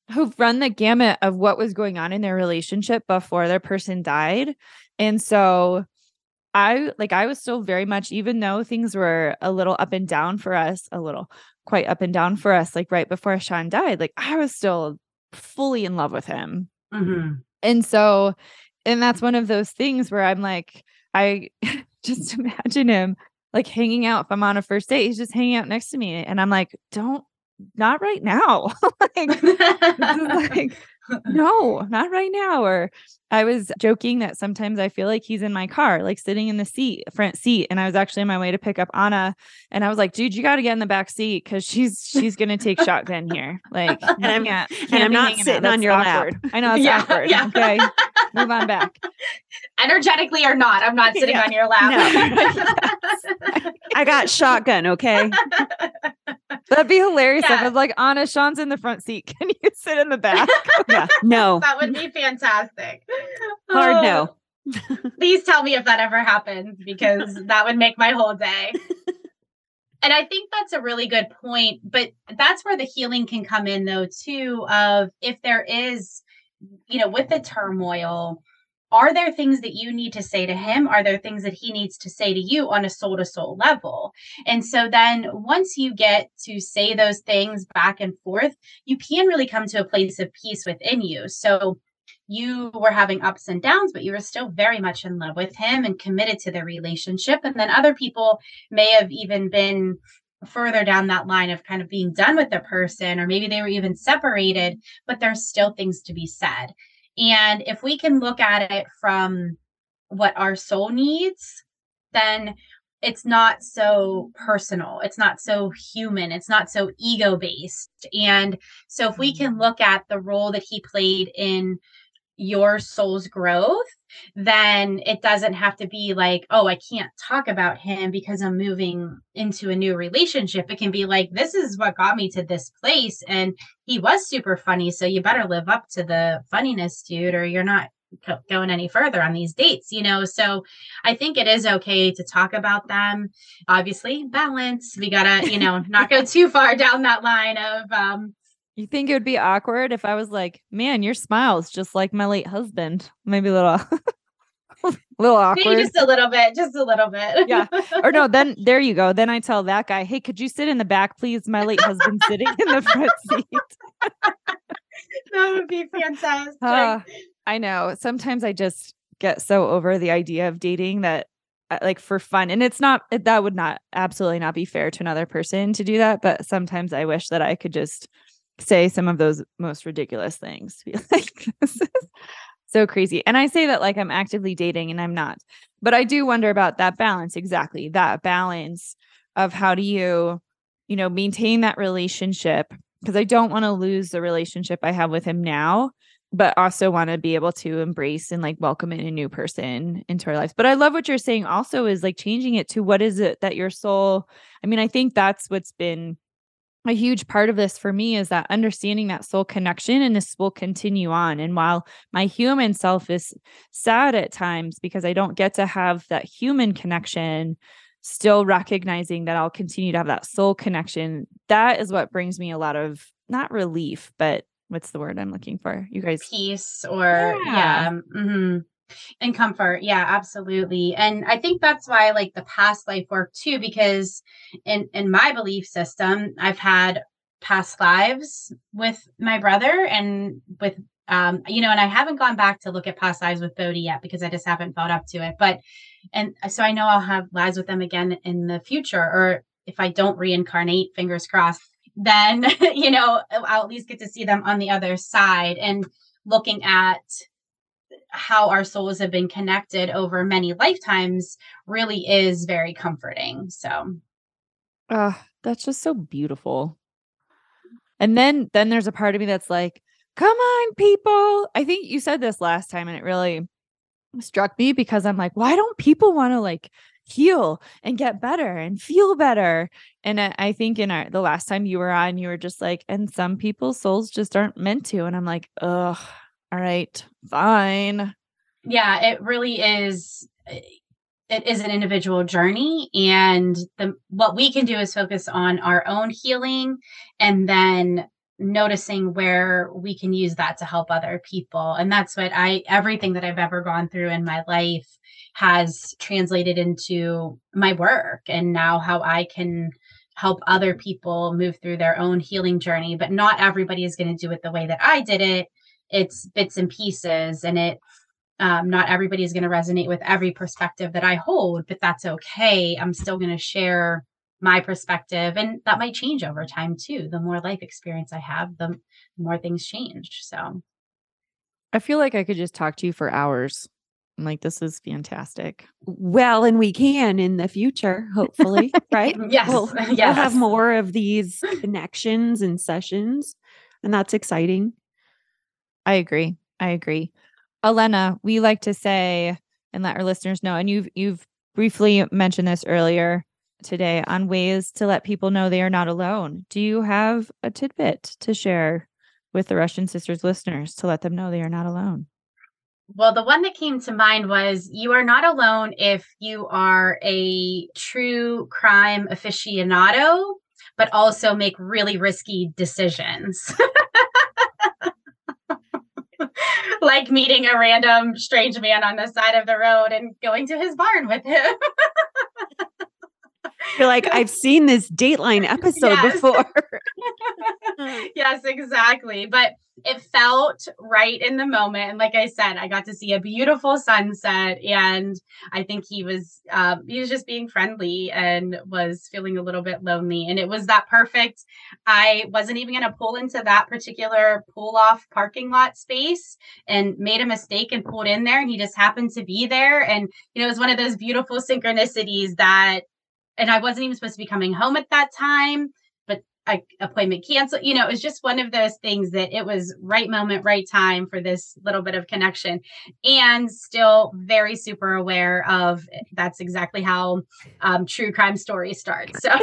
who've run the gamut of what was going on in their relationship before their person died. And so I like, I was still very much, even though things were a little up and down for us, a little quite up and down for us, like right before Sean died, like I was still fully in love with him. Mm-hmm. And so, and that's one of those things where I'm like, I just imagine him like hanging out. If I'm on a first date, he's just hanging out next to me. And I'm like, don't, not right now. like, this is like, no, not right now. Or I was joking that sometimes I feel like he's in my car, like sitting in the seat, front seat. And I was actually on my way to pick up Anna. And I was like, dude, you got to get in the back seat because she's she's going to take shotgun here. Like, and I'm, can't, and can't I'm not hanging sitting out. on your awkward. lap. I know it's Yeah, awkward. yeah. Okay. Move on back. Energetically or not, I'm not sitting Yeah. on your lap. No. I got shotgun. Okay. That'd be hilarious Yeah. if I was like, Anna, Sean's in the front seat. Can you sit in the back? Yeah. No. That would be fantastic. Hard Oh, no. Please tell me if that ever happens, because that would make my whole day. And I think that's a really good point. But that's where the healing can come in, though, too, of if there is, you know, with the turmoil, are there things that you need to say to him? Are there things that he needs to say to you on a soul to soul level? And so then once you get to say those things back and forth, you can really come to a place of peace within you. So you were having ups and downs, but you were still very much in love with him and committed to the relationship. And then other people may have even been further down that line of kind of being done with the person, or maybe they were even separated, but there's still things to be said. And if we can look at it from what our soul needs, then it's not so personal. It's not so human. It's not so ego based. And so if we can look at the role that he played in your soul's growth, then it doesn't have to be like, oh, I can't talk about him because I'm moving into a new relationship. It can be like, this is what got me to this place. And he was super funny. So you better live up to the funniness, dude, or you're not co- going any further on these dates, you know? So I think it is okay to talk about them. Obviously, balance. We gotta, you know, not go too far down that line of, um, You think it would be awkward if I was like, man, your smile's just like my late husband? Maybe a little, a little awkward. maybe just a little bit, just a little bit. Yeah. Or no, then there you go. Then I tell that guy, hey, could you sit in the back, please? My late husband's sitting in the front seat. That would be fantastic. Uh, I know. Sometimes I just get so over the idea of dating that uh, like for fun. And it's not, it, that would not absolutely not be fair to another person to do that. But sometimes I wish that I could just say some of those most ridiculous things. Be like, this is so crazy. And I say that like I'm actively dating and I'm not, but I do wonder about that balance. Exactly. That balance of how do you, you know, maintain that relationship? Because I don't want to lose the relationship I have with him now, but also want to be able to embrace and like welcome in a new person into our lives. But I love what you're saying also is like changing it to what is it that your soul, I mean, I think that's what's been a huge part of this for me is that understanding that soul connection, and this will continue on. And while my human self is sad at times because I don't get to have that human connection, still recognizing that I'll continue to have that soul connection. That is what brings me a lot of not relief, but what's the word I'm looking for? You guys. Peace or yeah. yeah mm-hmm. And comfort. Yeah, absolutely. And I think that's why I like the past life work too, because in, in my belief system, I've had past lives with my brother and with, um, you know, and I haven't gone back to look at past lives with Bodhi yet because I just haven't felt up to it. But, and so I know I'll have lives with them again in the future, or if I don't reincarnate, fingers crossed, then, you know, I'll at least get to see them on the other side and looking at how our souls have been connected over many lifetimes really is very comforting. So, uh, that's just so beautiful. And then, then there's a part of me that's like, come on, people. I think you said this last time and it really struck me because I'm like, why don't people want to like heal and get better and feel better? And I, I think in our, the last time you were on, you were just like, and some people's souls just aren't meant to. And I'm like, ugh. All right, fine. Yeah, it really is. It is an individual journey. And the what we can do is focus on our own healing and then noticing where we can use that to help other people. And that's what I, everything that I've ever gone through in my life has translated into my work, and now how I can help other people move through their own healing journey. But not everybody is going to do it the way that I did it. It's bits and pieces, and it, um, not everybody is going to resonate with every perspective that I hold, but that's okay. I'm still going to share my perspective, and that might change over time too. The more life experience I have, the more things change. So I feel like I could just talk to you for hours. I'm like, this is fantastic. Well, and we can in the future, hopefully, right? Yes. We'll, yes. we'll have more of these connections and sessions, and that's exciting. I agree. I agree. Elena, we like to say and let our listeners know, and you've you've briefly mentioned this earlier today, on ways to let people know they are not alone. Do you have a tidbit to share with the Russian Sisters listeners to let them know they are not alone? Well, the one that came to mind was, you are not alone if you are a true crime aficionado, but also make really risky decisions. Like meeting a random strange man on the side of the road and going to his barn with him. You're like, I've seen this Dateline episode Yes. before. Yes, exactly. But it felt right in the moment. And like I said, I got to see a beautiful sunset, and I think he was, um, he was just being friendly and was feeling a little bit lonely. And it was that perfect. I wasn't even going to pull into that particular pull off parking lot space, and made a mistake and pulled in there. And he just happened to be there. And, you know, it was one of those beautiful synchronicities that, and I wasn't even supposed to be coming home at that time, but I, appointment canceled. You know, it was just one of those things that it was right moment, right time for this little bit of connection, and still very super aware of that's exactly how um, true crime stories start. So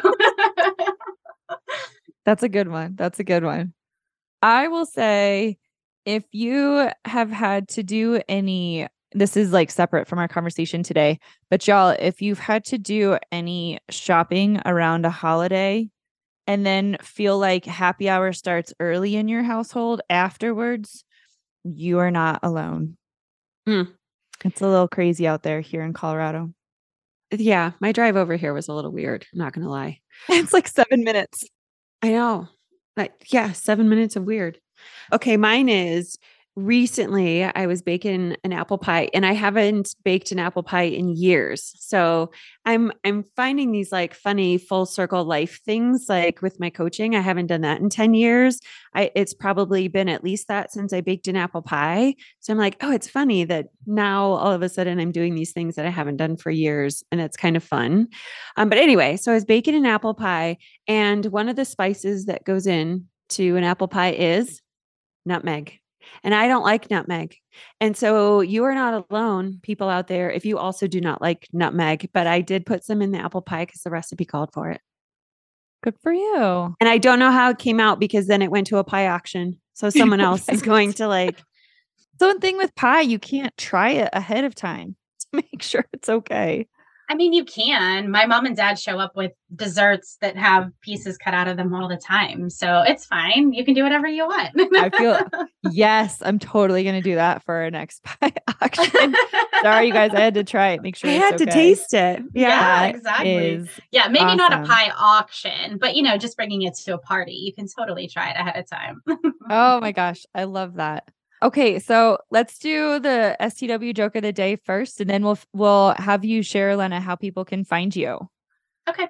That's a good one. That's a good one. I will say, if you have had to do any, this is like separate from our conversation today, but y'all, if you've had to do any shopping around a holiday and then feel like happy hour starts early in your household afterwards, you are not alone. Hmm. It's a little crazy out there here in Colorado. Yeah, my drive over here was a little weird. I'm not going to lie. It's like seven minutes. I know. But yeah, seven minutes of weird. Okay, mine is, recently I was baking an apple pie, and I haven't baked an apple pie in years. So I'm I'm finding these like funny full circle life things, like with my coaching. I haven't done that in ten years. I it's probably been at least that since I baked an apple pie. So I'm like, oh, it's funny that now all of a sudden I'm doing these things that I haven't done for years, and it's kind of fun. Um, but anyway, so I was baking an apple pie, and one of the spices that goes in to an apple pie is nutmeg. And I don't like nutmeg. And so you are not alone, people out there, if you also do not like nutmeg, but I did put some in the apple pie because the recipe called for it. Good for you. And I don't know how it came out, because then it went to a pie auction. So someone else is going to like. So one thing with pie, you can't try it ahead of time to make sure it's okay. I mean, you can. My mom and dad show up with desserts that have pieces cut out of them all the time. So it's fine. You can do whatever you want. I feel, yes, I'm totally going to do that for our next pie auction. Sorry, you guys, I had to try it. Make sure I it's had okay. to taste it. Yeah, Yeah, That exactly. is Yeah, maybe not a awesome. pie auction, but you know, just bringing it to a party. You can totally try it ahead of time. Oh my gosh, I love that. Okay, so let's do the S T W joke of the day first, and then we'll we'll have you share, Lena, how people can find you. Okay.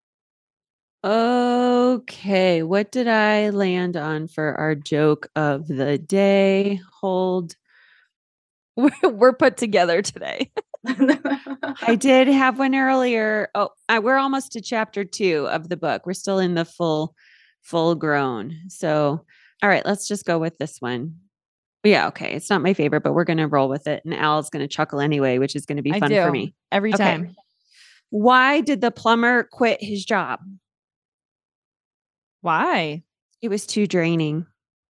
Okay, what did I land on for our joke of the day? Hold. We're, we're put together today. I did have one earlier. Oh, I, we're almost to chapter two of the book. We're still in the full, full grown. So, all right, let's just go with this one. Yeah, okay. It's not my favorite, but we're going to roll with it. And Al's going to chuckle anyway, which is going to be I fun do for me. every Okay. time. Why did the plumber quit his job? Why? It was too draining.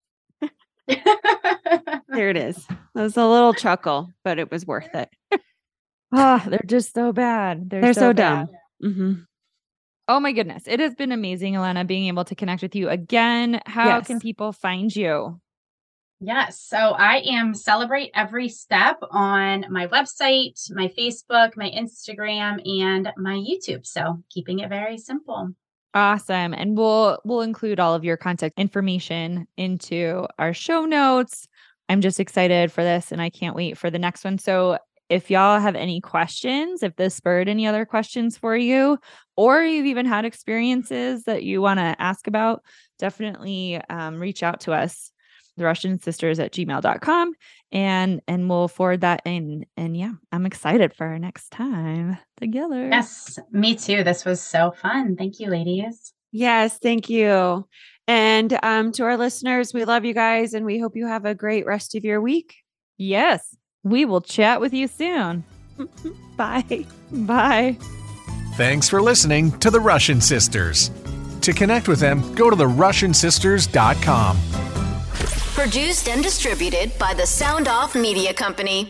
There it is. It was a little chuckle, but it was worth it. Ah, they're just so bad. They're, They're so, so bad. dumb. Mm-hmm. Oh my goodness. It has been amazing, Elena, being able to connect with you again. How Yes. can people find you? Yes. So I am Celebrate Every Step on my website, my Facebook, my Instagram, and my YouTube. So keeping it very simple. Awesome. And we'll we'll include all of your contact information into our show notes. I'm just excited for this and I can't wait for the next one. So if y'all have any questions, if this spurred any other questions for you, or you've even had experiences that you want to ask about, definitely um, reach out to us, the Russian Sisters at gmail dot com, and and we'll forward that in. And yeah, I'm excited for our next time together. Yes, me too. This was so fun. Thank you, ladies. Yes, thank you. And um, to our listeners, we love you guys and we hope you have a great rest of your week. Yes, we will chat with you soon. Bye. Bye. Thanks for listening to the Russian Sisters. To connect with them, go to the russian sisters dot com. Produced and distributed by the Sound Off Media Company.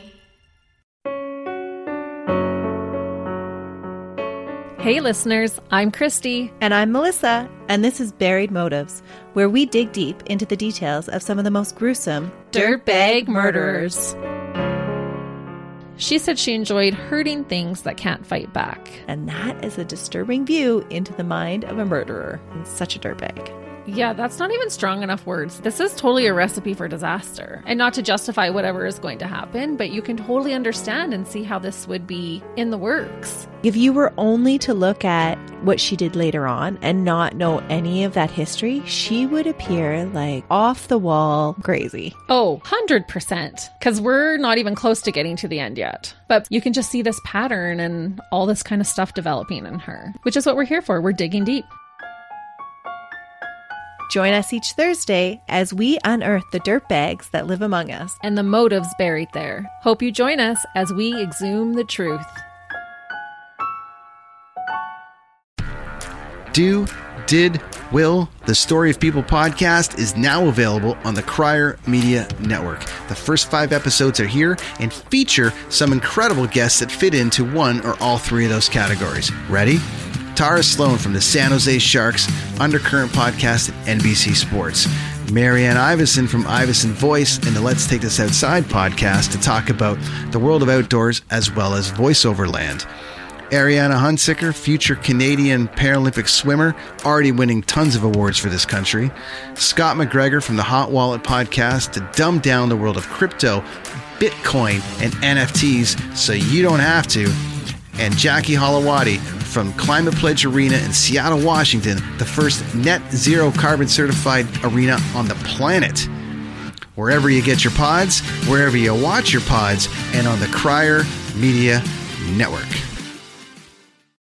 Hey listeners, I'm Christy. And I'm Melissa, and this is Buried Motives, where we dig deep into the details of some of the most gruesome Dirtbag murderers. She said she enjoyed hurting things that can't fight back. And that is a disturbing view into the mind of a murderer and such a dirtbag. Yeah, that's not even strong enough words. This is totally a recipe for disaster. And not to justify whatever is going to happen, but you can totally understand and see how this would be in the works. If you were only to look at what she did later on and not know any of that history, she would appear like off the wall crazy. Oh, one hundred percent. Because we're not even close to getting to the end yet. But you can just see this pattern and all this kind of stuff developing in her, which is what we're here for. We're digging deep. Join us each Thursday as we unearth the dirtbags that live among us and the motives buried there. Hope you join us as we exhume the truth. Do, Did, Will, the Story of People podcast is now available on the Crier Media Network. The first five episodes are here and feature some incredible guests that fit into one or all three of those categories. Ready? Tara Sloan from the San Jose Sharks, Undercurrent podcast at N B C Sports. Marianne Iveson from Iveson Voice and the Let's Take This Outside podcast to talk about the world of outdoors as well as voiceover land. Ariana Hunsicker, future Canadian Paralympic swimmer, already winning tons of awards for this country. Scott McGregor from the Hot Wallet podcast to dumb down the world of crypto, Bitcoin, and N F Ts so you don't have to. And Jackie Holowati from Climate Pledge Arena in Seattle, Washington, the first net zero carbon certified arena on the planet. Wherever you get your pods, wherever you watch your pods, and on the Crier Media Network.